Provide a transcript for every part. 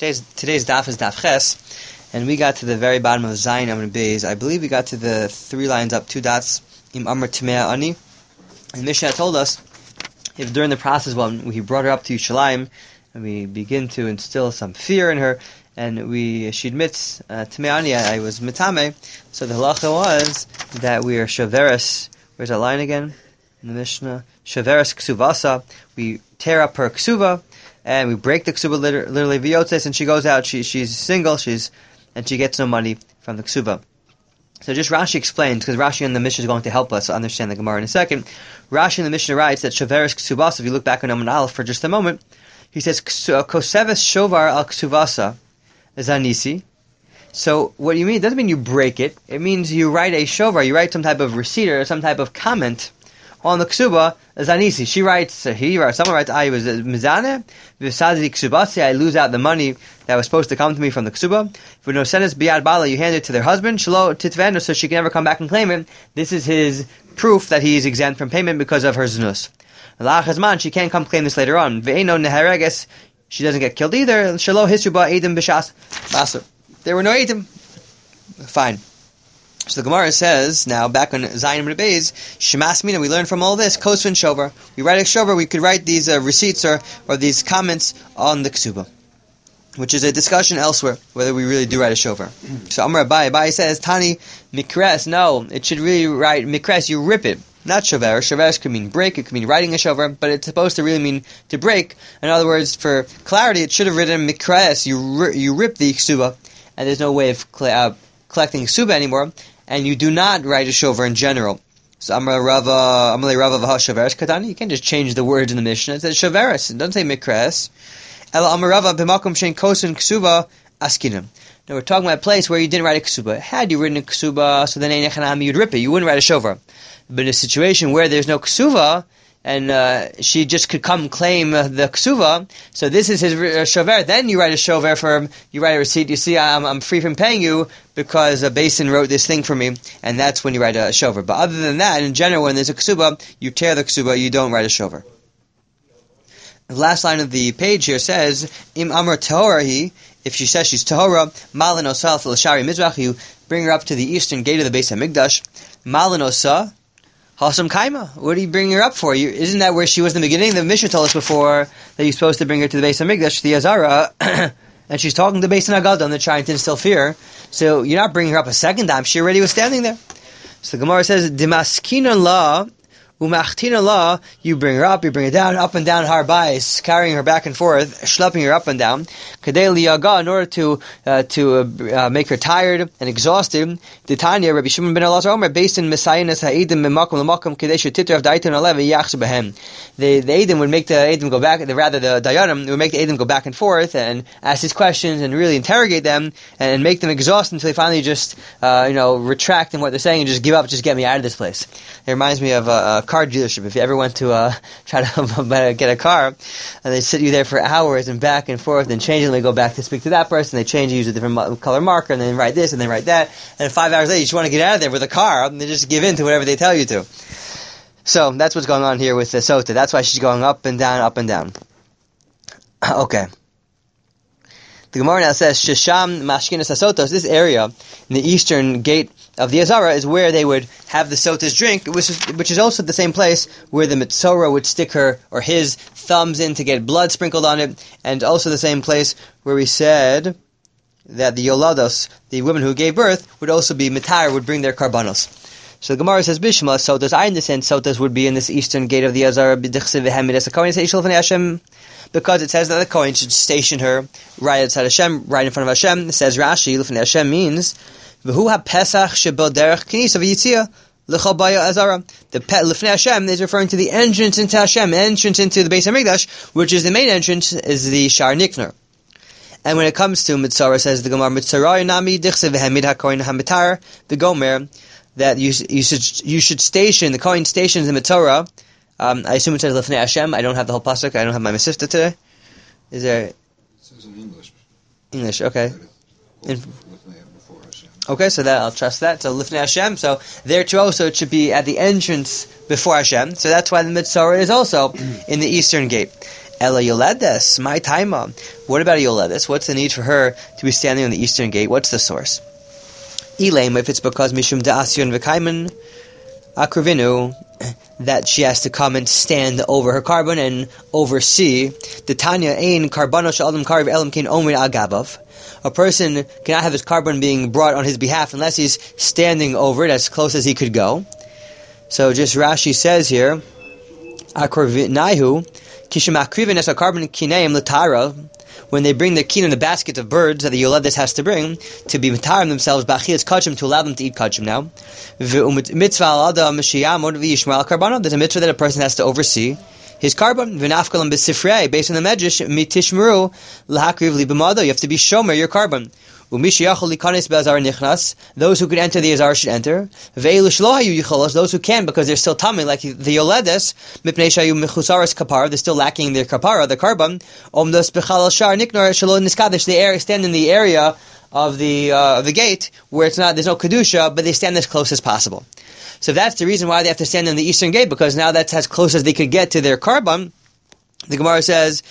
Today's daf is daf ches, and we got to the very bottom of Zayin Amud Beis. I believe we got to the 3 lines up, 2 dots, Im Amr Tmea Ani. And Mishnah told us, if during the process when we brought her up to Yerushalayim, and we begin to instill some fear in her, and she admits, Tmea Ani, I was mitame, so the halacha was that we are shaveres. Where's that line again? In the Mishnah, shaveres ksuvasa, we tear up her ksuva, and we break the ksuba literally v'yotzes, and she goes out, she's single, and she gets no money from the ksuba. So just Rashi explains, because Rashi in the Mishnah is going to help us understand the Gemara in a second. Rashi in the Mishnah writes that shaveres ksuvasa, if you look back on Amud Aleph for just a moment, he says, koseves shovar al ksuvasa zanisi. So what do you mean? It doesn't mean you break it. It means you write a shovar, you write some type of receipt or some type of comment on the ksuba, zanisi. Someone writes, I was mizaneh, v'sadi ksubasi, I lose out the money that was supposed to come to me from the ksuba. For no senes biyad bala, you hand it to their husband, shelo titvenu, so she can never come back and claim it. This is his proof that he is exempt from payment because of her znus. La'achazman, she can't come claim this later on. Ve'eno nehareges, she doesn't get killed either. Shelo hisuba edim b'shas basar. There were no edim. Fine. So the Gemara says, now back on Zayin Amud Beis, Shemas Mina, we learn from all this, Kosvin Shover. We write a Shover, we could write these receipts or these comments on the Ksuba, which is a discussion elsewhere, whether we really do write a Shover. So Amar Abai says, Tani Mikres, no, it should really write Mikres, you rip it. Not Shover. Shover could mean break, it could mean writing a Shover, but it's supposed to really mean to break. In other words, for clarity, it should have written Mikres, you rip the Ksuba, and there's no way of collecting Ksuba anymore. And you do not write a shover in general. So Amalei Rava v'ha-shoveres katani. You can't just change the words in the Mishnah. It says shoveres. It doesn't say mikres. Ela Amar Rava b'makom shein kosin ksuba askinim. Now we're talking about a place where you didn't write a ksuba. Had you written a ksuba, so then you'd rip it. You wouldn't write a shover. But in a situation where there's no ksuba, and she just could come claim the ksuva, so this is his shover. Then you write a shover for him, you write a receipt, you see I'm free from paying you because a basin wrote this thing for me, and that's when you write a shover. But other than that, in general, when there's a ksuba, you tear the ksuba, you don't write a shover. The last line of the page here says, Im Amar Tehorahi, if she says she's Tehora, Malin Osal L'Shari Mizrach, you bring her up to the eastern gate of the Beis HaMikdash, Malin Osa, Hasam Kaima. What are you bringing her up for? Isn't that where she was in the beginning? The Mishnah told us before that you're supposed to bring her to the Beis HaMikdash, the Azara, and she's talking to Beis HaNagadah, and they're trying to instill fear. So you're not bringing her up a second time. She already was standing there. So the Gemara says, Dimaskina la, umachtina la, you bring her up, you bring her down, up and down Har Bayis, carrying her back and forth, schlepping her up and down, kadei liyaga, in order to make her tired and exhausted. The Tanya, Rabbi Shimon ben Elazar Omer, based in Messiahnas ha'idim b'makom l'makom kadei shetitter of daitin alev yachsu b'hem. The Eidim would make the Eidim go back, the Dayanim would make the Eidim go back and forth and ask these questions and really interrogate them and make them exhausted until they finally just retract in what they're saying and just give up, just get me out of this place. It reminds me of a car dealership. If you ever went to try to get a car, and they sit you there for hours and back and forth and change it, and they go back to speak to that person, they change, use a different color marker, and then write this and then write that, and 5 hours later you just want to get out of there with a car, and they just give in to whatever they tell you to. So that's what's going on here with the Sota. That's why she's going up and down, up and down. Okay. The Gemara now says, Shesham Mashkinas HaSotos, this area in the eastern gate of the Azara is where they would have the Sota's drink, which is also the same place where the Mitzora would stick her or his thumbs in to get blood sprinkled on it, and also the same place where we said that the Yolados, the women who gave birth, would also be Mitar, would bring their karbanos. So the Gemara says, Bishma, Sotas, I understand Sotas would be in this eastern gate of the Azara, because it says that the Kohen should station her right outside Hashem, right in front of Hashem. It says Rashi, Lefnei Hashem means, V'hu ha-pesach shebel derech kinisa v'yitzia l'chol baya azara. The Lefnei Hashem is referring to the entrance into Hashem, entrance into the Beis HaMikdash, which is the main entrance, is the Shar Nikner. And when it comes to Mitzara, says the Gemara, Mitzara nami dichse v'hemid ha-kohen ha-mitar v'gomer, that you should station, the Kohen stations the Mitzara. I assume it says Lefnei Hashem. I don't have the whole pasuk. I don't have my Masifta today. Is there? It says in English. English, okay. Okay, so that I'll trust that. So Lifnei Hashem. So there too also it should be at the entrance before Hashem. So that's why the Mitzora is also in the eastern gate. Ela Yoledes, my taima. What about a Yoledes? What's the need for her to be standing on the eastern gate? What's the source? Elaim, if it's because Mishum Da'asyon V'kaimen Akruvinu, that she has to come and stand over her carbon and oversee. The Tanya Ein Karbano Sh'Adam Karv Elam Kin Omer Agabav. A person cannot have his carbon being brought on his behalf unless he's standing over it as close as he could go. So just Rashi says here, Akruvinahu Kishamakriven as a carbon Kineim Latara. When they bring the kin in the basket of birds that the Yoledes has to bring to be matarim themselves, b'achiyas kachim, to allow them to eat kachim now. Mitzvah al adam sheyamod v'yishmal karbano. There's a mitzvah that a person has to oversee his carbon. V'nafkalam b'sifrei, based on the medrash, mitishmeru l'hakriv li b'mado. You have to be shomer your carbon. Those who could enter the Azar should enter. Those who can because they're still tummy, like the Yoledes, they're still lacking their kapara, the carbon. They stand in the area of the gate where there's no kedusha, but they stand as close as possible. So that's the reason why they have to stand in the eastern gate, because now that's as close as they could get to their carbon. The Gemara says.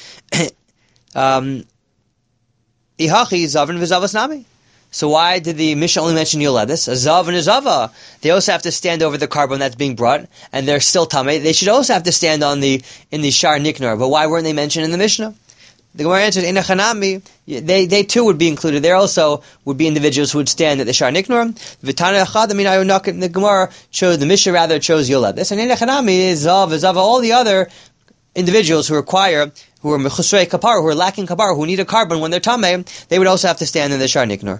So why did the Mishnah only mention Yoledes? A Zav and a Zava. They also have to stand over the carbon that's being brought, and they're still Tameh. They should also have to stand in the Shar Niknar. But why weren't they mentioned in the Mishnah? The Gemara answers, in a Chanami, they too would be included. There also would be individuals who would stand at the Shar Niknar. The Gemara chose, the Mishnah rather chose Yoledes. And in a Chanami is Zav, Zava, all the other individuals who are mechusrei kapar, who are lacking kapar, who need a carbon when they're tameh, they would also have to stand in the Shar Niknar.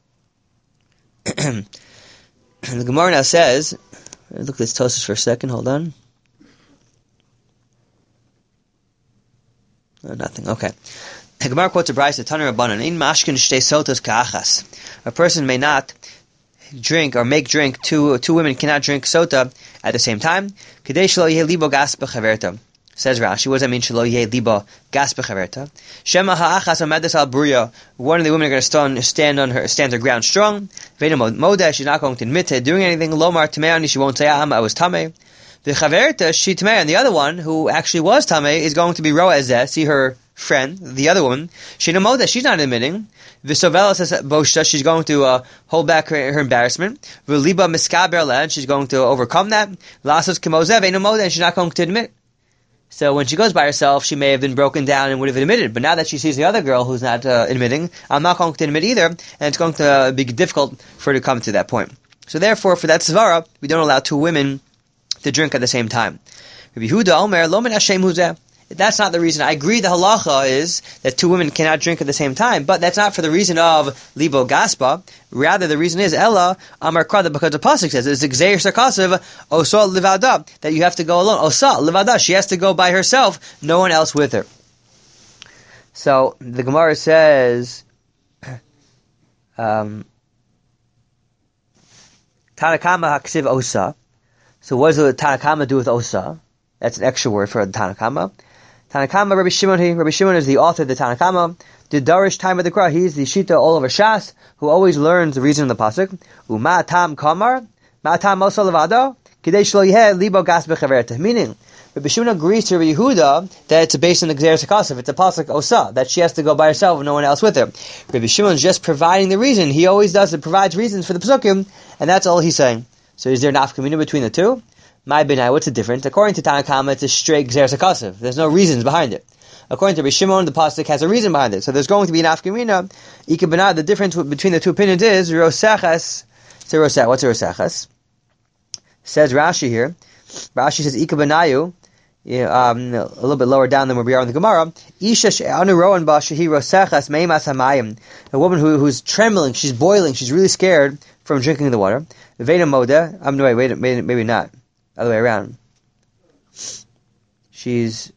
The Gemara now says, look at this Tosfos for a second, hold on. Oh, nothing, okay. The Gemara quotes a Brisa, Taner Rabbanan, in mashkin shtei sotos ka'achas. A person may not drink or make drink, two women cannot drink sota at the same time. Kedei shelo yeh libo gas b'chaverta. Says Rashi, what does that mean? Shelo yeh libo gas b'chaverta. Shema ha'achas amedes al bruya. One of the women are going to stand her ground strong. Ve'ena modeh, she's not going to admit to doing anything. Lomar tameani, she won't say, I was tameh. The chaverta, she tameh, and the other one, who actually was tameh, is going to be roa ezeh, see her friend, the other woman. She's not admitting. V'sovela says boshta, she's going to hold back her embarrassment. V'liba miskaber led, she's going to overcome that. Lasos kemozeh ve'ena modeh, and she's not going to admit. So when she goes by herself, she may have been broken down and would have admitted. But now that she sees the other girl who's not admitting, I'm not going to admit either, and it's going to be difficult for her to come to that point. So therefore, for that svara, we don't allow two women to drink at the same time. Rabbi Yehuda Omer, lo min Hashem huzeh. That's not the reason. I agree the halacha is that two women cannot drink at the same time, but that's not for the reason of libo gaspa. Rather, the reason is Ella Amar Krada, because the pasuk says it's Gzeir Sarkasev Osa Livada, that you have to go alone. Osa Livada, she has to go by herself, no one else with her. So the Gemara says, Tanakama Haksiv Osa. So what does the Tanakama do with Osa? That's an extra word for the Tanakama. Tanakama, Rabbi Shimon is the author of the Tanakama. The Darish time of the Kra, he's the Shita all over Shas, who always learns the reason of the pasuk. Uma tam kamar, ma tam osa levado, kidei shlo yeh libo gas bechaverta. Meaning, Rabbi Shimon agrees to Rabbi Yehuda that it's based on the Gzeir Sakasav. It's a pasuk osa, that she has to go by herself and no one else with her. Rabbi Shimon is just providing the reason. He always does it, provides reasons for the pasukim, and that's all he's saying. So is there an afkamina between the two? My benai, what's the difference? According to Tanakama, it's a straight Gzeir Sakasav. There's no reasons behind it. According to Rabbi Shimon, the pasuk has a reason behind it. So there's going to be an afkamina. Ika benai, the difference between the two opinions is Roseches. What's a Roseches? Says Rashi here. Rashi says Ika benayu. A little bit lower down than where we are in the Gemara. Isha she'anu roan ba shehi Roseches meimas hamayim. A woman who's trembling, she's boiling, she's really scared from drinking the water. Veda moda. Maybe not. Other way around. She's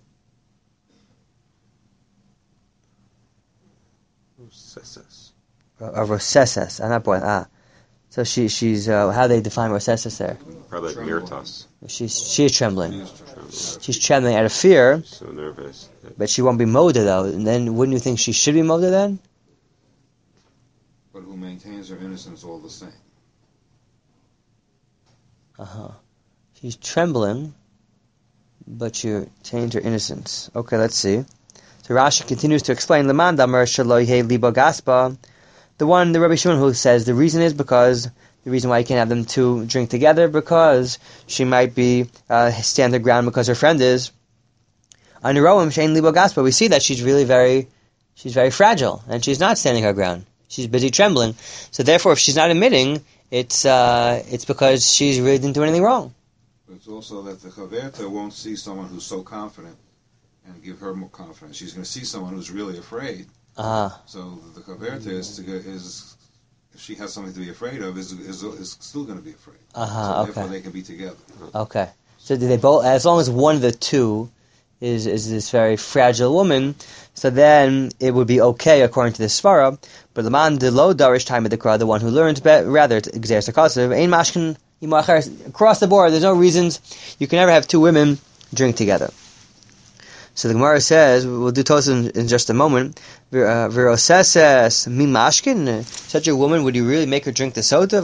Roseses. I'm not boiling. So she's how they define Roseses there? Probably like mirtas. She's trembling. She's trembling out of fear. So nervous. But she won't be moda though. And then wouldn't you think she should be moda then? But who maintains her innocence all the same? She's trembling. but you change her innocence. Okay, let's see. So Rashi continues to explain, Leman Damar Shaloi He Liba Gaspa. The Rabbi Shimon who says the reason is because the reason why you can't have them two drink together because she might be stand her ground because her friend is. On Roam Shein Liba Gaspa, we see that she's very fragile and she's not standing her ground. She's busy trembling. So therefore, if she's not admitting, it's because she really didn't do anything wrong. But it's also that the Chaverta won't see someone who's so confident and give her more confidence. She's going to see someone who's really afraid. So the Chaverta is if she has something to be afraid of, is still going to be afraid. So therefore they can be together. Okay. So do they both, as long as one of the two is this very fragile woman, so then it would be okay according to the Svara. But the man the low darish time of the crowd, the one who learns rather to exert sarcasm, ain't mashkin across the board. There's no reasons you can never have two women drink together. So the Gemara says, we'll do Tosafos in just a moment. Viroseses mimashkin, such a woman, would you really make her drink the soda?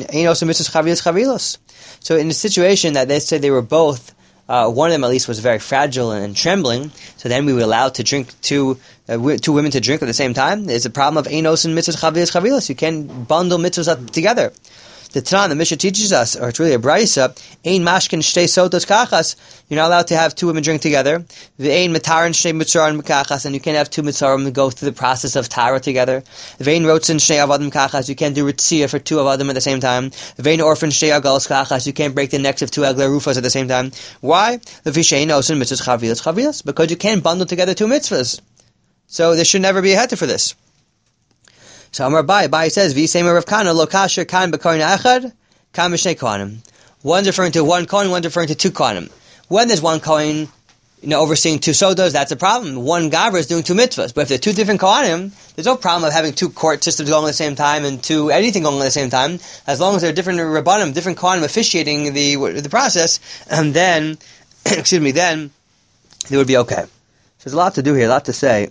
So in the situation that they said they were both, one of them at least was very fragile and trembling, so then we were allowed to drink two women to drink at the same time. There's a problem of einos and mitzvahs chavilas. You can't bundle mitzvahs up together. The Tanakh, the Mishnah teaches us, or it's really a brisa, ein mashkin shtei sotos kachas. You're not allowed to have two women drink together. Ve'ein mitaran shtei mitzarim kachas, and you can't have two mitzarim go through the process of tara together. Ve'ein rotzen shtei avadim kachas. You can't do ritzia for two avadim at the same time. Ve'ein orphan shtei agalos kachas. You can't break the necks of two agla rufas at the same time. Why? V'shein osin mitzvahs chavilas, because you can't bundle together two mitzvahs. So there should never be a heter for this. So Amar Bai says, V'yisema Rav Kana lo kasher kan b'kohen echad, kan b'shnei kohanim. One's referring to one kohen, one's referring to two kohanim. When there's one kohen, overseeing two sodas, that's a problem. One gavra is doing two mitzvahs. But if they're two different kohanim, there's no problem of having two court systems going at the same time and two anything going at the same time. As long as there are different rabbanim, different kohanim officiating the process, and then, then it would be okay. So there's a lot to do here, a lot to say.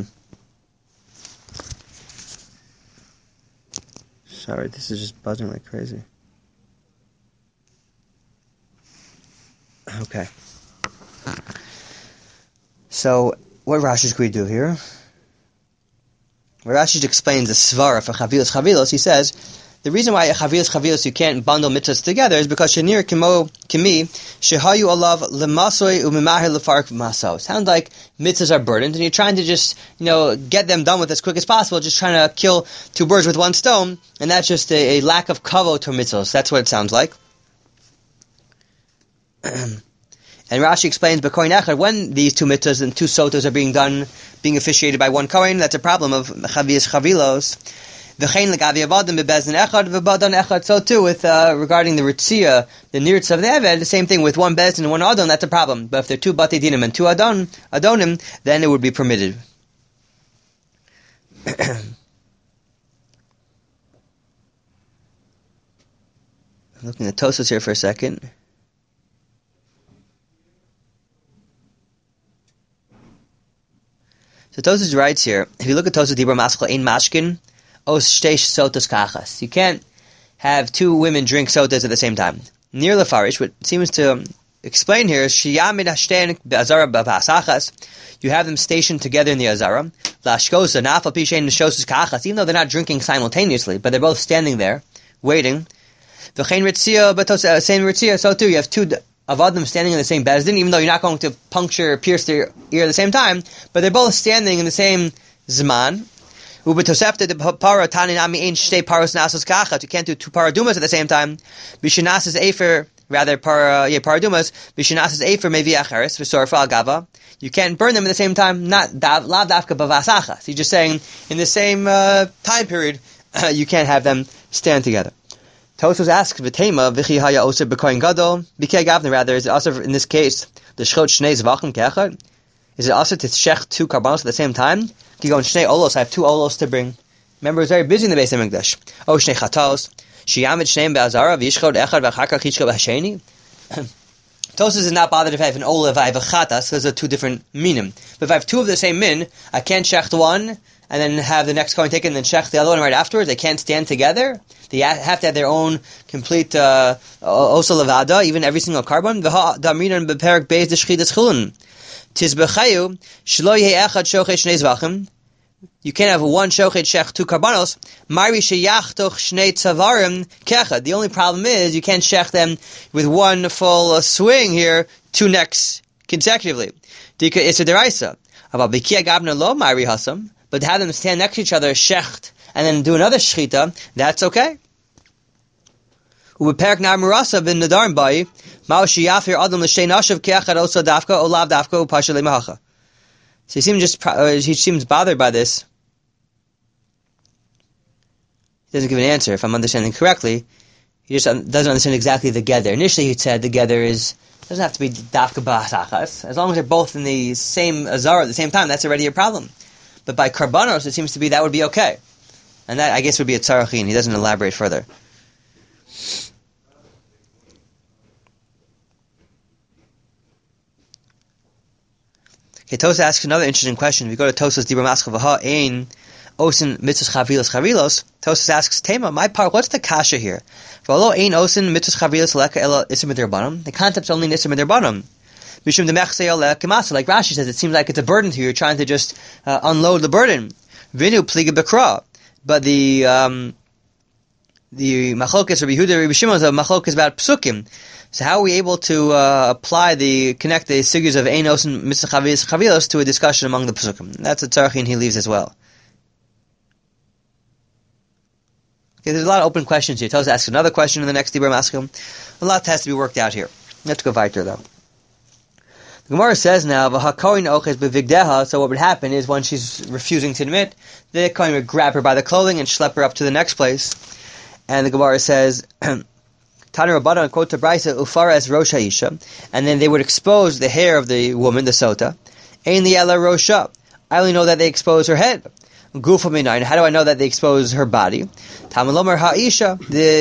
Sorry, this is just buzzing like crazy. Okay. So, what Rashi we do here? Where Rashi explains the svara for chavilos, he says, the reason why chavilos you can't bundle mitzvahs together is because shenir kimi shehayu alav lemasoi umimahir lefark maso. Sounds like mitzvahs are burdens, and you're trying to just get them done with as quick as possible, just trying to kill two birds with one stone, and that's just a lack of kavod to mitzvahs. That's what it sounds like. And Rashi explains, when these two mitzvahs and two sotos are being officiated by one kohen, that's a problem of chavilos. So too with regarding the ritzia, the nirtz of the eved, the same thing with one bezdin and one adon, that's a problem. But if they're two batei dinim and two adonim, then it would be permitted. I'm looking at Tosafos here for a second. So Tosafos writes here, if you look at Tosafos Dibur Maskal Ein Mashkin, you can't have two women drink sodas at the same time. Near Lefarish, what seems to explain here is you have them stationed together in the Azara. Even though they're not drinking simultaneously, but they're both standing there, waiting. Same Ritzia, so too, you have two avadim standing in the same bezdin, even though you're not going to pierce their ear at the same time, but they're both standing in the same zman. You can't do two paradumas at the same time. Bishanas efer, rather paradumas. Bishanas efer maybe acharis v'sorfa al gava. You can't burn them at the same time. Not lav dafka bavasachas. He's just saying in the same time period you can't have them stand together. Tosafos asks v'tema v'chi haya oser b'koyin gadol b'kei gavna. Rather, is it also in this case the shchot shnei zvachim keachad? Is it also to shech two karbanos at the same time? You go in Shnei Olos, I have two Olos to bring. Remember, it was very busy in the Beis HaMikdash. Oh, Shnei Chatos. Shiyamid Shneim Be'azara, V'yishchod Echad V'achakach Yishchod Hasheni. Tosfos is not bothered if I have an ola, if I have a chatas, those are two different minim. But if I have two of the same min, I can't shecht one, and then have the next coin taken, and then shecht the other one right afterwards. They can't stand together. They have to have their own complete osa levada, even every single carbon. Da'aminan beperak beis d'shchidas chulun. Tizbechayu shlo yeh echad shochet shnei zvachim. You can't have one shochet shech, two karbanos. Mari sheyachtoch shnei tzavarim kecha. The only problem is you can't shech them with one full swing here, two necks consecutively. Dika issa deraisa. About bikia gabna lo mari hasam. But to have them stand next to each other, shecht, and then do another shechita, that's okay. Ubeperak nar murasa bin nadarim bai, mao sheyafir adam l'shtei nashav keachad osa dafka olav dafka upasha le'mahacha. So he seems bothered by this. He doesn't give an answer. If I'm understanding correctly, he just doesn't understand exactly the gather. Initially, he said the gather doesn't have to be dafka ba'asachas. As long as they're both in the same azara at the same time, that's already a problem. But by karbanos, it seems to be that would be okay, and that I guess would be a tzarachin. He doesn't elaborate further. Okay, Tosfos asks another interesting question. If we go to Tosfos Dibur Mascha V'ha Ein Osin Mitzvos Chavilos. Tosfos asks, Tema, my part, what's the kasha here? V'alo Ein Osin Mitzvos Chavilos Leka Ela Isser Midirbanim. The concept's only in Isser Midirbanim. Mishum Demechsei Ela Kemasa. Like Rashi says, it seems like it's a burden to you. You're trying to just unload the burden. Vinu Pliga Bekra. But the Machlokes Rabbi Yehuda Rabbi Shimon is a Machlokes about Psukim. So how are we able to connect the figures of Einos and Mitzvah Chavilos to a discussion among the Pesukim? That's a tzarachin he leaves as well. Okay, there's a lot of open questions here. Tosfos asks another question in the next Dibur Mascha. A lot has to be worked out here. Let's go weiter though. The Gemara says now, V'hakoin oches bevigdeha. So what would happen is when she's refusing to admit, the kohen would grab her by the clothing and schlep her up to the next place. And the Gemara says, Tana Rabbanan quote to Brisa Ufaras Rosh Haisha, and then they would expose the hair of the woman, the sota. Ein li'ela Rosha. I only know that they expose her head. Gufa minayin. How do I know that they expose her body? Tamalomer Ha'isha,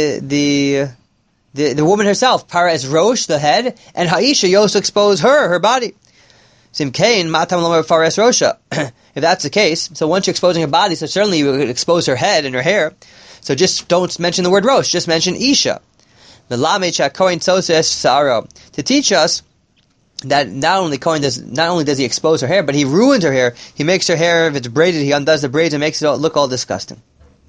the woman herself. Paras Rosh, the head, and Ha'isha, you also expose her body. Simkein Matam Lomer Faras Rosha. If that's the case, so once you're exposing her body, so certainly you would expose her head and her hair. So just don't mention the word Rosh, just mention Isha. To teach us that not only does he expose her hair, but he ruins her hair. He makes her hair, if it's braided, he undoes the braids and makes it look all disgusting.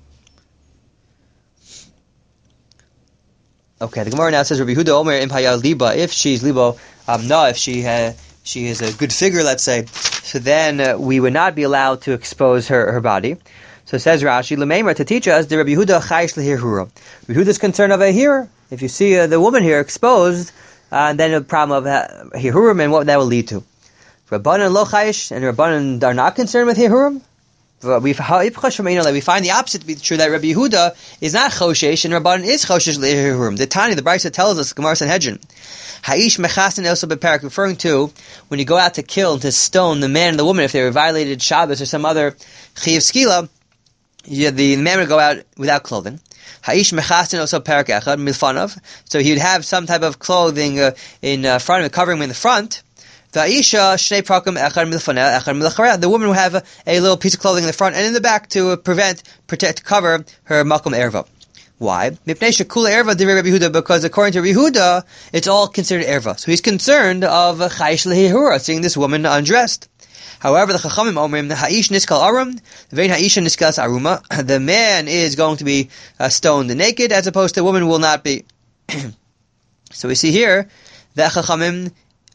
Okay, the Gemara now says, Rabbi Yehuda Omer Impaya Liba, if she's Libo, if she is a good figure, let's say, so then we would not be allowed to expose her body. So says Rashi, L'meimer, to teach us, the Rabbi Yehuda Chayish L'Hirhura. Rabbi Yehuda is concerned of a hearer. If you see the woman here exposed, then the problem of Hihurim and what that will lead to. Rabbanan Lo Chayish, and Rabbanan are not concerned with Hihurim. We find the opposite to be true, that Rabbi Yehuda is not Choshesh, and Rabbanan is Choshesh L'Hihurim. The Tani, the Brisa tells us, Gemara Sanhedrin, Ha'ish Mechasin Elso Beparak, referring to when you go out to kill, to stone the man and the woman, if they were violated Shabbos or some other Chiyav Skila, the man would go out without clothing. Ha'ish mechasin also parak echad milfanov. So he would have some type of clothing in front of him, covering him in the front. Va'isha shnei prakim echad milfanel echad milachareh. The woman would have a little piece of clothing in the front and in the back to cover her makom erva. Why? Mipnei shekula erva divrei Rabbi Yehuda, because according to Rabbi Yehuda, it's all considered erva. So he's concerned of chayish lehihura, seeing this woman undressed. However, the Chachamim Omrim, the Ha'ish Niskal Arum, the Vein Ha'isha Niskal Aruma, the man is going to be stoned naked, as opposed to the woman will not be. So we see here that Chachamim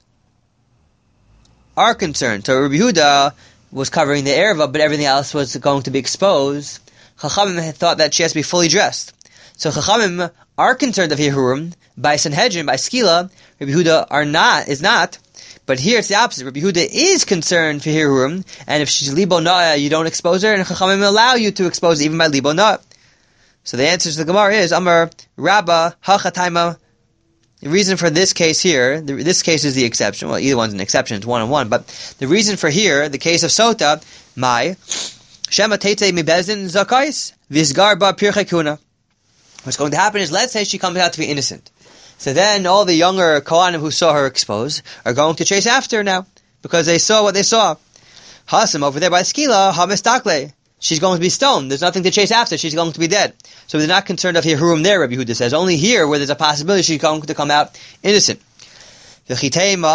are concerned. So Rabbi Yehuda was covering the erva, but everything else was going to be exposed. Chachamim had thought that she has to be fully dressed. So Chachamim are concerned of Yehurim. By Sanhedrin, by Skila, Rabbi Yehuda is not. But here it's the opposite. Rabbi Yehuda is concerned for Hirurim, and if she's Libo Na'ah, you don't expose her, and Chachamim allow you to expose her even by Libo Na'ah. So the answer to the Gemara is, Amar Rabba Hachataima. The reason for this case here, this case is the exception. Well, either one's an exception, it's 1-on-1. But the reason for here, the case of Sota, Shema Tete Mibezin Zakais, Visgar Ba Pirchekuna. What's going to happen is, let's say she comes out to be innocent. So then all the younger Kohanim who saw her exposed are going to chase after her now, because they saw what they saw. Hasim over there by Skila, Hamistakle. She's going to be stoned. There's nothing to chase after. She's going to be dead. So they're not concerned of Hihurim there, Rabbi Yehuda says. Only here, where there's a possibility she's going to come out innocent. Maybe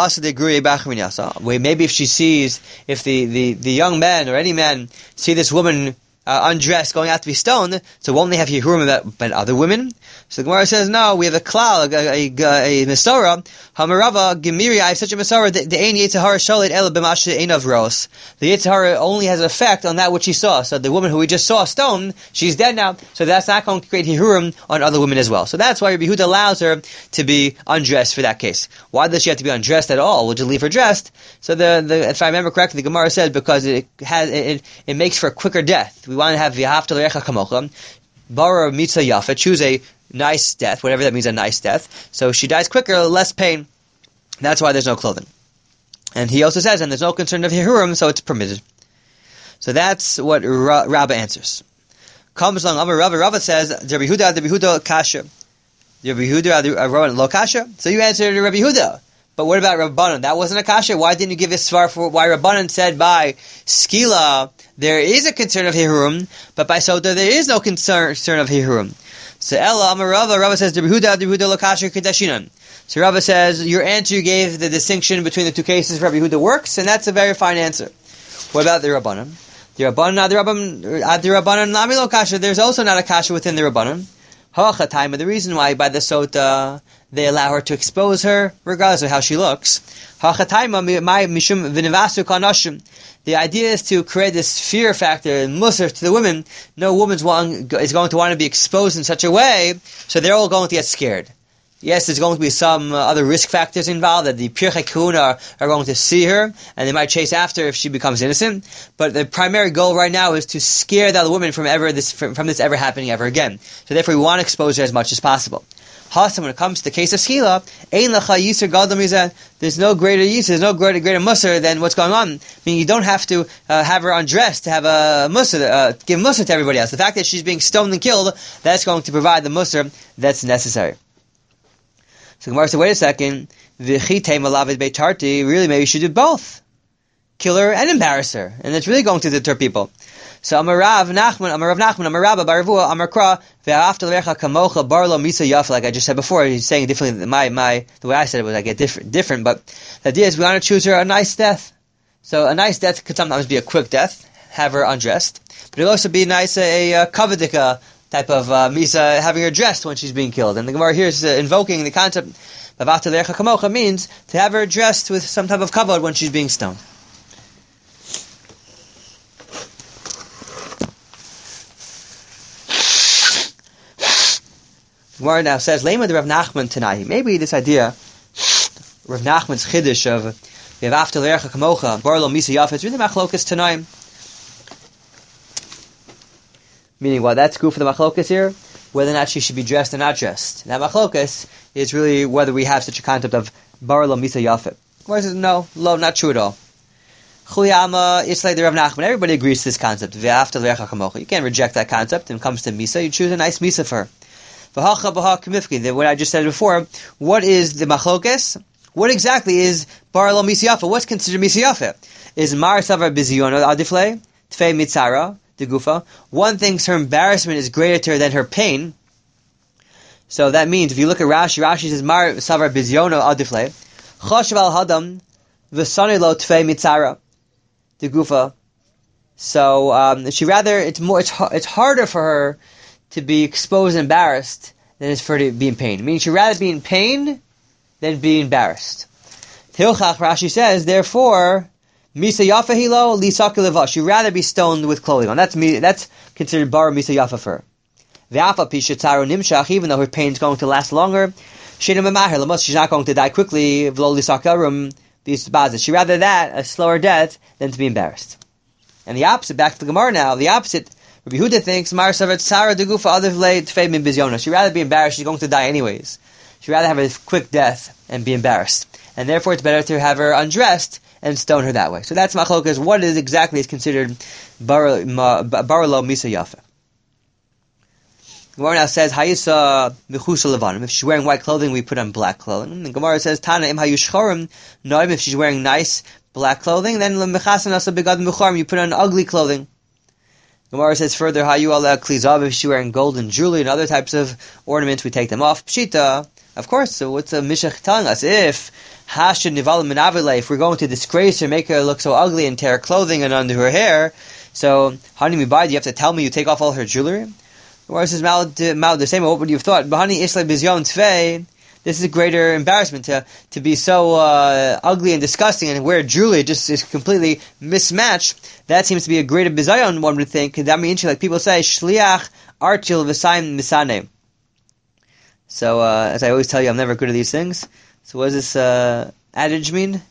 if she sees, if the young men or any men see this woman undressed going out to be stoned, so won't they have Hihurim about other women? So the Gemara says, no, we have a klal, a Mesorah, Hamarava, Gemiri, I have such a Mesorah, the Ein Yetzirah Sholit El B'Mashe Ein Avros. The Yetzirah only has an effect on that which she saw. So the woman who we just saw stoned, she's dead now, so that's not going to create Hihurim on other women as well. So that's why Rabbi Yehuda allows her to be undressed for that case. Why does she have to be undressed at all? Would you leave her dressed? So if I remember correctly, the Gemara said because it makes for a quicker death. We want to have V'ahavta l'recha kamocha, bara mitzah yafa, choose a nice death, whatever that means, a nice death. So she dies quicker, less pain. That's why there's no clothing. And he also says, and there's no concern of Hihurim, so it's permitted. So that's what Rabbah answers. Comes along, Amar Rabbah says, Rabbi Yehuda kasha. Rabbi Yehuda lo kasha. So you answered Rabbi Yehuda. But what about Rabbanan? That wasn't a kasha. Why didn't you give a svar for why Rabbanan said by Skila there is a concern of Hihurim, but by Sota there is no concern of Hihurim? So Ella Amar Rabbah says Rabbi Yehuda lo kasha kedashinan. So Rabbah says your answer you gave the distinction between the two cases Rabbi Yehuda works, and that's a very fine answer. What about the Rabbanan? The Rabbanan nami lo kasha. There's also not a kasha within the Rabbanan. Ha'achatayim, the reason why by the Sota they allow her to expose her, regardless of how she looks. The idea is to create this fear factor and musr to the women. No woman is going to want to be exposed in such a way, so they're all going to get scared. Yes, there's going to be some other risk factors involved, that the Pirchei Kahuna are going to see her, and they might chase after her if she becomes innocent. But the primary goal right now is to scare the other women from this ever happening ever again. So therefore we want to expose her as much as possible. When it comes to the case of Skila, there's no greater yisur, there's no greater musr than what's going on. I mean, you don't have to have her undressed to have a musr, give musr to everybody else. The fact that she's being stoned and killed, that's going to provide the musr that's necessary. So Gemara said, wait a second, really maybe you should do both. Kill her and embarrass her. And it's really going to deter people. So Amar Rav Nachman, Amar Rabba, Bar Ravua, Amar Kra, Ve'afta l'recha kamocha bar lo misa yafa, like I just said before. He's saying differently. The way I said it was I get different. But the idea is we want to choose her a nice death. So a nice death could sometimes be a quick death, have her undressed. But it'll also be nice, a kavadika type of misa, having her dressed when she's being killed. And the Gemara here is invoking the concept of Ve'afta l'recha kamocha means to have her dressed with some type of kavod when she's being stoned. Gemara now says, Lema the Rav Nachman Tanai. Maybe this idea, Rav Nachman's chiddush of Ve'afta l'recha kamocha bar lo misa yafa, it's really machlokas Tanai. Meaning, well, that's good for the machlokas here, whether or not she should be dressed or not dressed. That machlokas is really whether we have such a concept of bar lo misa yafa. Gemara says, no, not true at all. Chuliyama, it's like the Rav Nachman. Everybody agrees to this concept. Ve'afta l'recha kamocha. You can't reject that concept. When it comes to misa, you choose a nice misa for her. What I just said before, what is the machlokes? What exactly is bar lo misiyafa? What's considered misiyafa? Is mar savar biziono adifle tfei mitzara de gufa? One thinks her embarrassment is greater than her pain. So that means if you look at Rashi says mar savar biziono adifle choshev al hadam v'sani lo tfei mitzara de gufa. So it's harder for her to be exposed and embarrassed than it's for her to be in pain. Meaning she'd rather be in pain than be embarrassed. Hilchach, Rashi says, therefore, Misa Yafa Hilo, Lisaki Leva. She'd rather be stoned with clothing on. That's considered Bar Misa Yafa for her. Ve'afa Pisha Tzaru Nimshach, even though her pain is going to last longer, she's not going to die quickly, V'lo Lisaki Arum, she'd rather that, a slower death, than to be embarrassed. And the opposite, back to the Gemara now, the opposite, Rabbi Yehuda thinks, Mar Savat Tzara Degufa Adivle Tfei Min Bizyona. She'd rather be embarrassed, she's going to die anyways. She'd rather have a quick death and be embarrassed. And therefore it's better to have her undressed and stone her that way. So that's machlokas. What is exactly is considered Barlo Misa Yafa. Gemara now says, Hayisa Michusa Levanim. If she's wearing white clothing, we put on black clothing. And Gemara says, Tana Im Hayushchorim. No, if she's wearing nice black clothing, then Lemechasan Asa Begad Mechorim, you put on ugly clothing. Gemara says further, Hayu Ala Klizav, if she's wearing golden jewelry and other types of ornaments, we take them off. Pshita, of course, so what's the Mishach telling us? If Hashed Nival Minavile, if we're going to disgrace her, make her look so ugly and tear clothing and undo her hair, so, Hani Mibai, you have to tell me you take off all her jewelry? Gemara says, Mal, the same, what would you have thought? Bahani Isla Bizyon Tfei, this is a greater embarrassment to be so ugly and disgusting and wear jewelry just is completely mismatched. That seems to be a greater bizayon, one would think. That means, like people say, shliach archil v'sayim misane. So, as I always tell you, I'm never good at these things. So what does this adage mean?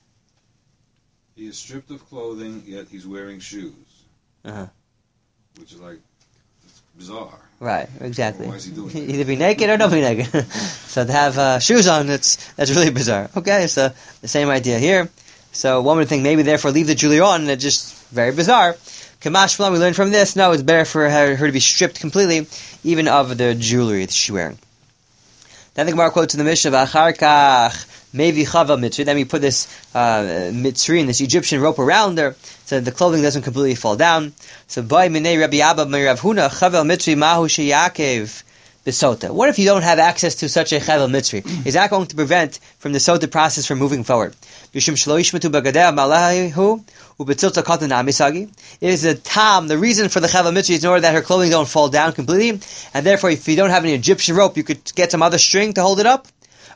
He is stripped of clothing, yet he's wearing shoes. Uh-huh. Which is like, it's bizarre. Right, exactly. Why is he doing that? Either be naked or don't be naked. So to have shoes on, that's really bizarre. Okay, so the same idea here. So one would think maybe therefore leave the jewelry on, and it's just very bizarre. Kamash Flam, we learn from this, no, it's better for her to be stripped completely, even of the jewelry that she's wearing. Then the Gemara quotes in the Mishnah, V'acharkach mevi chava mitzri. Then we put this mitzri, this Egyptian rope around her, so the clothing doesn't completely fall down. So by minei Rabbi Abba Rav Huna chavel mitzri mahu sheyakev b'sota. What if you don't have access to such a chavel mitzri? Is that going to prevent from the sota process from moving forward? Yishim shlo yishmetu b'gadeh malahihu u'betzilta katan amisagi. It is the tam, the reason for the chavel mitzri is in order that her clothing don't fall down completely, and therefore if you don't have an Egyptian rope, you could get some other string to hold it up.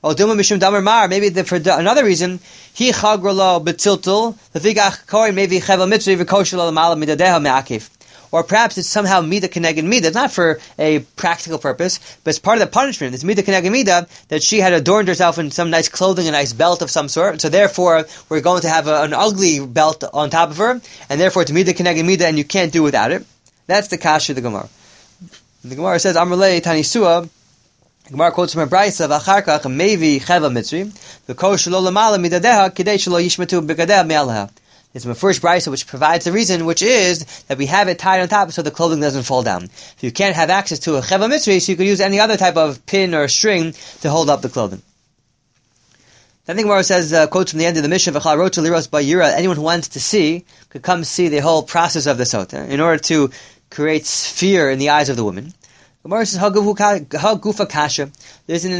Maybe for another reason, he chagrolo betiltul lefigach koi maybe chavel mitzri v'koshel l'mala midadeha me'akiv. Or perhaps it's somehow mida keneged mida. It's not for a practical purpose, but it's part of the punishment. It's mida keneged mida that she had adorned herself in some nice clothing, a nice belt of some sort. So therefore, we're going to have an ugly belt on top of her, and therefore it's mida keneged mida, and you can't do without it. That's the kasha of the Gemara. The Gemara says, Amrlei Tanisua. The Gemara quotes from a brayso, "V'acharkach mevi cheva mitzri, v'kosh lo lamala midadeha kidei shelo yishmetu b'gadeh me'alaha." It's the first brayso which provides the reason, which is that we have it tied on top so the clothing doesn't fall down. If you can't have access to a cheva mitzri, so you could use any other type of pin or string to hold up the clothing. Then the Gemara says, quotes from the end of the Mishnah, "V'chal rocha liros ba'yira." Anyone who wants to see could come see the whole process of the sota in order to create fear in the eyes of the woman. Gemara says, "Hagufa kasha." There's an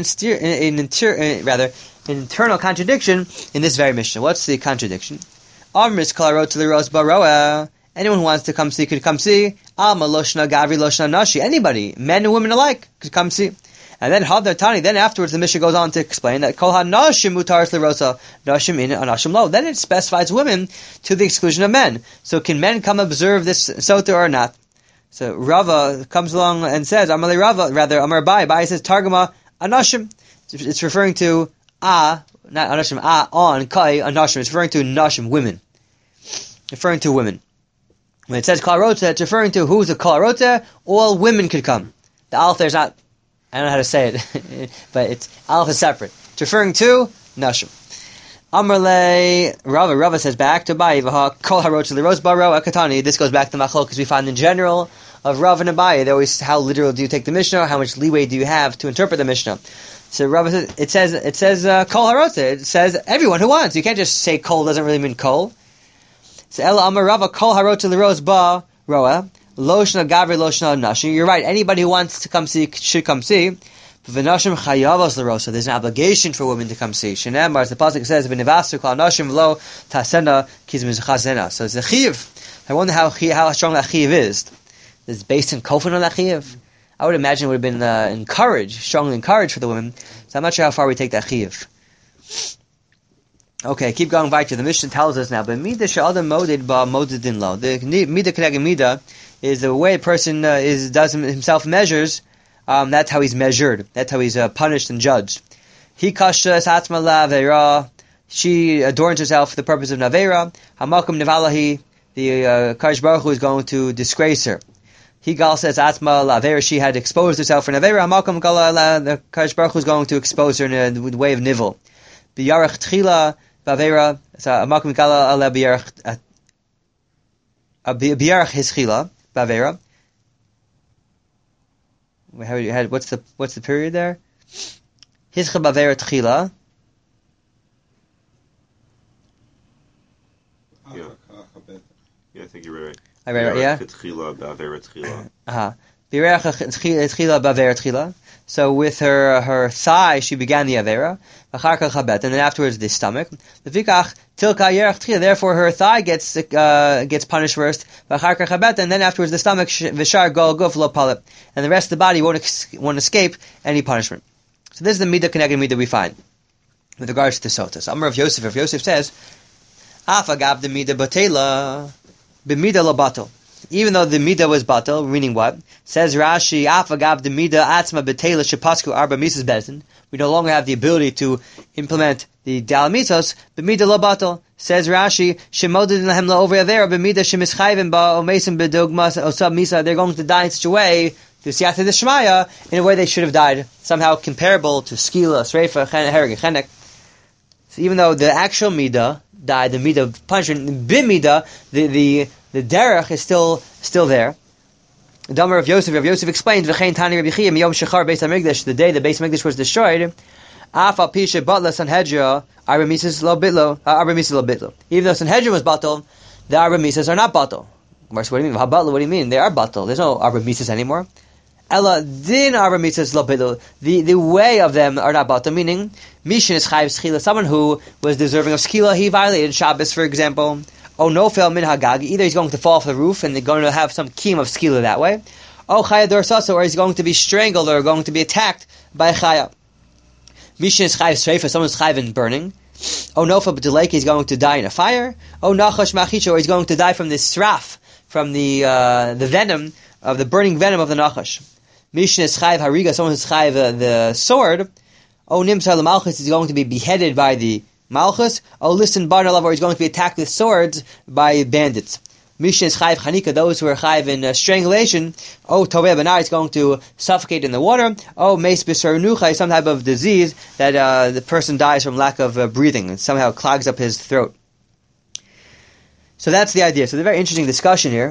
internal contradiction in this very Mishnah. What's the contradiction? Amris klarot liros baroa. Anyone who wants to come see could come see. Alma loshna gavri loshna nashi. Anybody, men and women alike, could come see. And then Hadar Tani. Then afterwards, the Mishnah goes on to explain that kol hanashim mutaris lirosa nashim in anashim lo. Then it specifies women to the exclusion of men. So can men come observe this sota or not? So Rava comes along and says, Amar Rava, rather Amar Bai says Targuma Anashim. It's referring to not Anashim, on Kai Anashim. It's referring to Nashim, women. Referring to women. When it says Kalarota, it's referring to who's a Kalarota. All women could come. The Aleph there's not. I don't know how to say it, but it's Aleph is separate. It's referring to Nashim. Amrle Rava says back to Abaye, Kol Haroch Liros Baro Akatani. This goes back to Machlok because we find in general of Rav and Abaye, they always, how literal do you take the Mishnah? How much leeway do you have to interpret the Mishnah? So Rava says, it says Kol Harotze. It says everyone who wants. You can't just say Kol doesn't really mean Kol. So Ela Amar Rava Kol Harotze Liros Ba Roa Loshna Gavri Loshna Nashi. You're right. Anybody who wants to come see should come see. V'nashim chayavos l'rosa. There's an obligation for women to come see. Shenemar, as the pasuk says, v'nevasu kol nashim lo tasena kizmiz chazena. So it's a chiv. I wonder how strong that chiv is. Is it based in kofan on that chiv? I would imagine it would have been strongly encouraged for the women. So I'm not sure how far we take that chiv. Okay, keep going back to the Mishnah tells us now. But mida she'adam moded ba modedin lo. The mida keneged mida is the way a person does himself measures. That's how he's measured. That's how he's punished and judged. He kashas atzma la veira. She adorns herself for the purpose of naveira. Hamakum nevalahi. The Kadosh Baruch Hu is going to disgrace her. He gal says atzma la veira. She had exposed herself for naveira. Hamakum gala la. The Kadosh Baruch Hu is going to expose her in the way of nivel. Biyarach tchila baveira. So hamakum gala ala biyarach his chila baveira. what's the period there? Hizcha b'avera tchila. Yeah, I think you're right. I read right, yeah? So with her thigh, she began the avera, and then afterwards the stomach. Therefore, her thigh gets punished first, and then afterwards the stomach, and the rest of the body won't escape any punishment. So this is the midah connected midah we find with regards to sotas. Amar of Yosef. If Yosef says, "Afagav the midah batela." B'midah lo batel. Even though the midah was batel, meaning what? Says Rashi, afagav the midah atzma betela shepasku arba misas bezin. We no longer have the ability to implement the dal mitzos. B'midah lo batel. Says Rashi, shemodin lahem lo over avera b'midah shemischayvim ba omesim bedogmas osab misa. They're going to die in such a way to siyata the shmaya in a way they should have died, somehow comparable to skila, sreifa, hereg, chenek. So even though the actual midah died, the midah of punishment, b'midah, the derech is still there. The Damar of Yosef explains, V'chein tani Rabbi Chiyah miyom shechar Beis HaMikdash, the day the Beis HaMikdash was destroyed, af al pishe batla Sanhedria, arba misas lo bitlo. Even though Sanhedria was batal, the arba misas are not batal. What do you mean? What do you mean? They are batal. There's no arba misas anymore. Ella din arba misas lo bitlo. The way of them are not batal, meaning mishin is chayv schila, someone who was deserving of skila, he violated Shabbos, for example. Oh, no fail min hagag. Either he's going to fall off the roof and they're going to have some kiyum of skila that way. Oh, chaya dorsasa, or he's going to be strangled or going to be attacked by chaya. Mishin is chayv sreifa, someone's chayv in burning. Oh, no fail b'delek, he's going to die in a fire. Oh, nachash machisha, or he's going to die from the sraf, from the venom of the burning venom of the nachash. Mishin is chayv hariga, someone who's chayv the sword. Oh, nimsa l'malchus, is going to be beheaded by the Malchus. Oh, listen, Barnalav, or he's going to be attacked with swords by bandits. Mishin is chayv chanika, those who are chayv in strangulation. Oh, toveh benar, is going to suffocate in the water. Oh, meis b'sarunucha, some type of disease that the person dies from lack of breathing. It somehow clogs up his throat. So that's the idea. So the very interesting discussion here.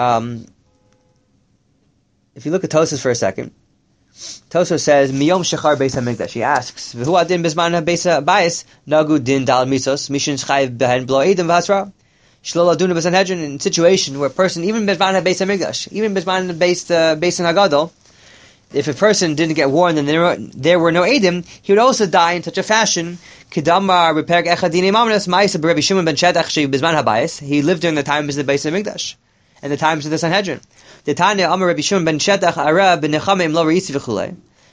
If you look at Tosfos for a second, Tosfos says, Miyom Shechar Beis HaMikdash. He asks, V'hu adin bizman Beis HaBayis, Nagu din dal mitzos, Mishin Shchayv behen blo edim v'hasra. Shlo laduna b'Sanhedrin, in a situation where a person, even bizman Beis HaMikdash, even bizman Beis HaGadol, if a person didn't get warned and there were no edim, he would also die in such a fashion. Kedamar Reperk Echadini Mamnas, Ma'isa B'Rebbe Shimon ben Shetach Shei bizman HaBayis. He lived during the times of the Beis HaMikdash and the times of the Sanhedrin. The Tanya Amar Rabbi Shimon ben Shetach Arab ben Nechamim lo reisi v'chulei.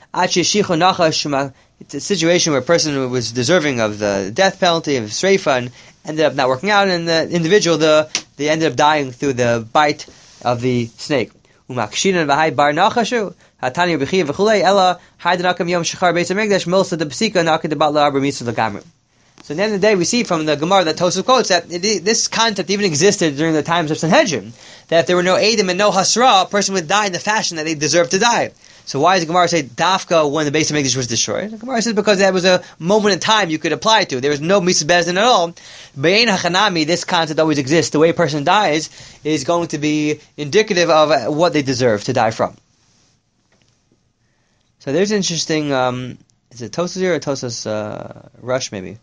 It's a situation where a person was deserving of the death penalty of Sreifa and ended up not working out, and the individual they ended up dying through the bite of the snake. Umakshinan v'hai bar nachashu hatani b'chiya v'chulei ella haydanakam yom shechar beis hamikdash milsa de psika nakad de batla arba mitzvah legamrim. So at the end of the day, we see from the Gemara that Tosfos quotes that this concept even existed during the times of Sanhedrin, that if there were no Eidim and no Hasra, a person would die in the fashion that they deserved to die. So why does the Gemara say Dafka when the Beis HaMikdash was destroyed? The Gemara says because that was a moment in time you could apply it to. There was no Misas Bezdin at all. Be'ein HaChanami, this concept always exists. The way a person dies is going to be indicative of what they deserve to die from. So there's an interesting, is it Tosfos here or Tosfos Rush maybe?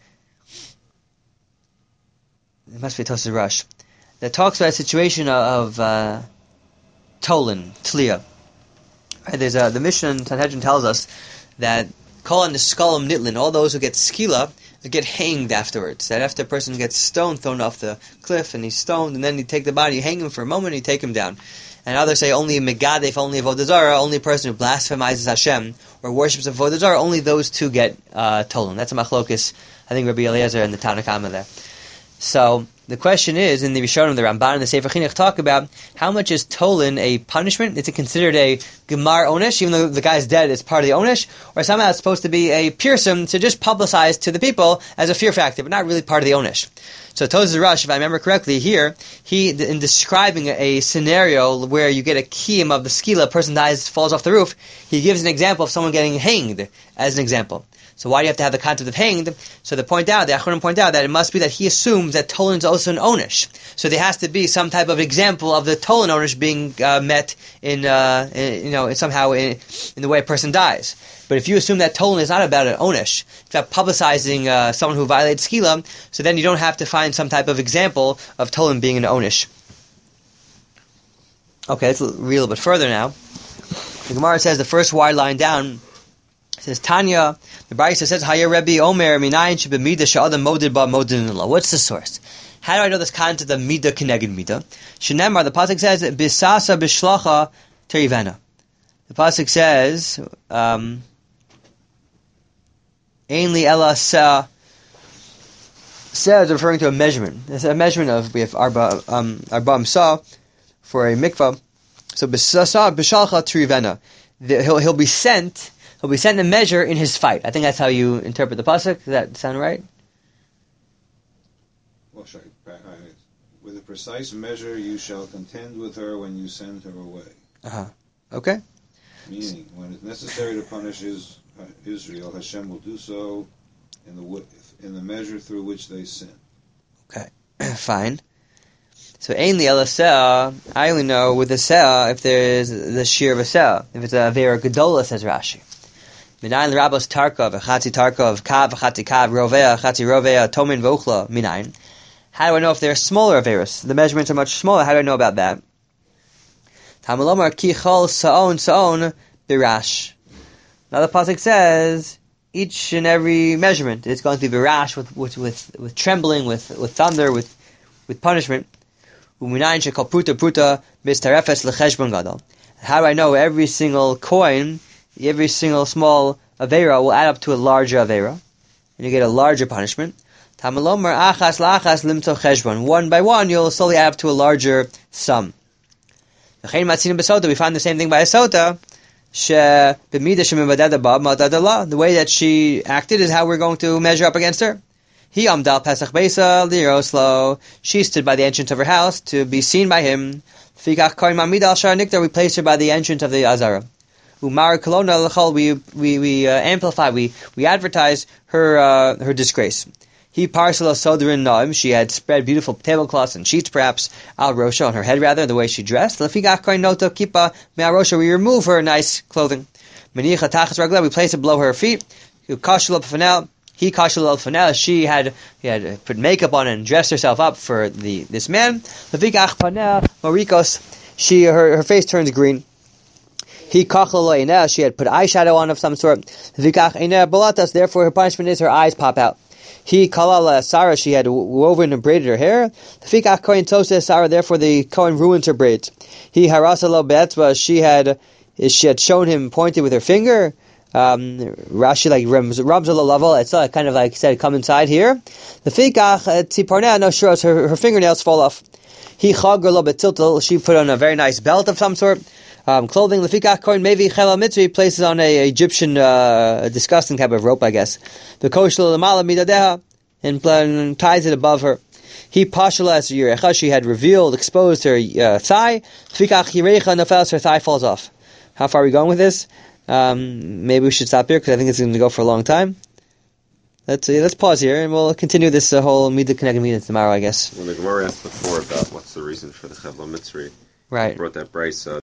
It must be Tosfos Rush, that talks about a situation of Tolan, Tliya. Right, there's the Mishnah in Sanhedrin tells us that Kol and the Skalim Nitlin, all those who get skila, get hanged afterwards. That after a person gets stoned, thrown off the cliff, and he's stoned, and then you take the body, you hang him for a moment, and you take him down. And others say only Megadef, only Avodah Zarah, only a person who blasphemizes Hashem, or worships Avodah Zarah, only those two get Tolan. That's a machlokes, I think Rabbi Eliezer and the Tanna Kama there. So the question is, in the Rishonim, the Ramban, and the Sefer Chinuch talk about how much is Tolan a punishment? Is it considered a Gemar Onesh, even though the guy's dead, it's part of the Onesh? Or somehow it's supposed to be a Pirsum to just publicize to the people as a fear factor, but not really part of the Onesh. So Tosfos Rush, if I remember correctly, here, he, in describing a scenario where you get a kiyum of the skila, a person dies, falls off the roof, he gives an example of someone getting hanged as an example. So why do you have to have the concept of hanged? So the Achronim point out that it must be that he assumes that Tolan is also an Onish. So there has to be some type of example of the Tolan Onish being met somehow in the way a person dies. But if you assume that Tolan is not about an Onish, it's about publicizing someone who violates Skila, so then you don't have to find some type of example of Tolan being an Onish. Okay, let's read a little bit further now. The Gemara says the first wide line down, it says Tanya, the Brisa says, Haya Rebbe Omer minayin shebemida she'adam modid ba modin in law. What's the source? How do I know this concept of midah keneged midah? Shenemar, the pasuk says, bisasa bishlacha terivena. The pasuk says, Ainli ela sa. Sa is referring to a measurement. It's a measurement of, we have arba sa for a mikvah. So bisasa bishlacha terivena. He'll be sent a measure in his fight. I think that's how you interpret the pasuk. Does that sound right? Well, with a precise measure, you shall contend with her when you send her away. Okay. Meaning, when it's necessary to punish Israel, Hashem will do so in the measure through which they sin. Okay, fine. So, Ainli ela se'ah, I only know with the se'ah if there is the shear of a se'ah. If it's a vera gedola, says Rashi. Minayin l'rabos tarkov, v'chatzi tarkov, kav, v'chatzi kav, rovea, chatzi rovea, tomin v'uchla, minayin. How do I know if they're smaller averos? The measurements are much smaller. How do I know about that? Tamalomar ki chol sa'on birash. Now the pasuk says each and every measurement is going to be birash with trembling, with thunder, with punishment. Uminayin shekol pruta mistarefes lecheshbon gadol. How do I know every single coin, every single small avera will add up to a larger avera, and you get a larger punishment? Tamalomar achas lachas limto cheshbon. One by one, you'll slowly add up to a larger sum. We find the same thing by a sota. The way that she acted is how we're going to measure up against her. He amdal pesach beisa liroslo. She stood by the entrance of her house to be seen by him. Fikach koin mamidal shar niktar. We placed her by the entrance of the azara. Umar kolona lechol. We amplify. We advertise her disgrace. He parcel soderin naim. She had spread beautiful tablecloths and sheets, perhaps al rosha, on her head rather, the way she dressed. Lefigach koin noto kipa me'al rosha. We remove her nice clothing. Menicha tachas ragla. We place it below her feet. Kashul fanel. He kashul fanel. She had put makeup on and dressed herself up for this man. Lefigach panel marikos. Her face turns green. He kachal. She had put eyeshadow on of some sort. Lefigach eina balatas. Therefore, her punishment is her eyes pop out. He kalala Sarah, she had woven and braided her hair. Fikach kohen toseh Sarah, therefore the Kohen ruined her braids. He harasalo be'etzba, she had shown him, pointed with her finger. Rashi rubs a level. It's kind of like said, come inside here. The fikach tziparneh, no sure, her fingernails fall off. He chagar lo betiltel, she put on a very nice belt of some sort. Clothing, lefikach kohen mevi chela mitzri, places on a Egyptian disgusting type of rope, I guess. The koshel lemala midadeha, and ties it above her. He pashala as yirecha, she had revealed, exposed her thigh. Lefikach yirecha nefels, her thigh falls off. How far are we going with this? Maybe we should stop here because I think it's going to go for a long time. Let's pause here and we'll continue this whole midah keneged midah tomorrow, I guess. Well, the Gemara asked before about what's the reason for the Chevla Mitzri. Right. Brought that Brisa.